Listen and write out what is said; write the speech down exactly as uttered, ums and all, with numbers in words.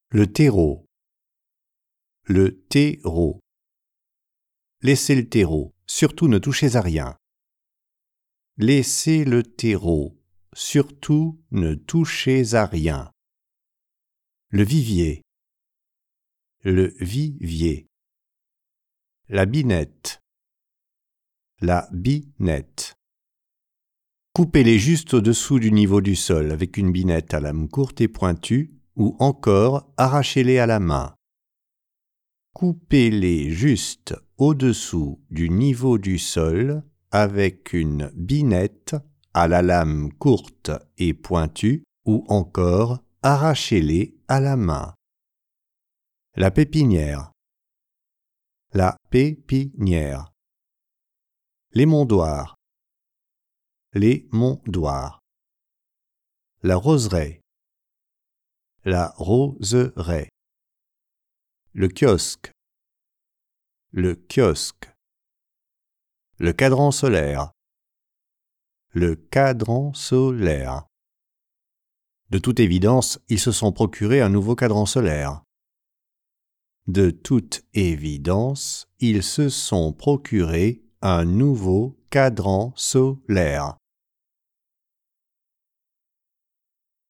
Le terreau. Le terreau. Laissez le terreau, surtout ne touchez à rien. Laissez le terreau, surtout ne touchez à rien. Le vivier. Le vivier. La binette. La binette. Coupez-les juste au-dessous du niveau du sol avec une binette à lame courte et pointue ou encore arrachez-les à la main. Coupez-les juste au-dessous du niveau du sol avec une binette à la lame courte et pointue ou encore arrachez-les à la main. La pépinière. La pépinière. L'émondoir. L'émondoir. La roseraie. La roseraie. Le kiosque. Le kiosque. Le cadran solaire. Le cadran solaire. De toute évidence, ils se sont procuré un nouveau cadran solaire. De toute évidence, ils se sont procuré un nouveau cadran solaire.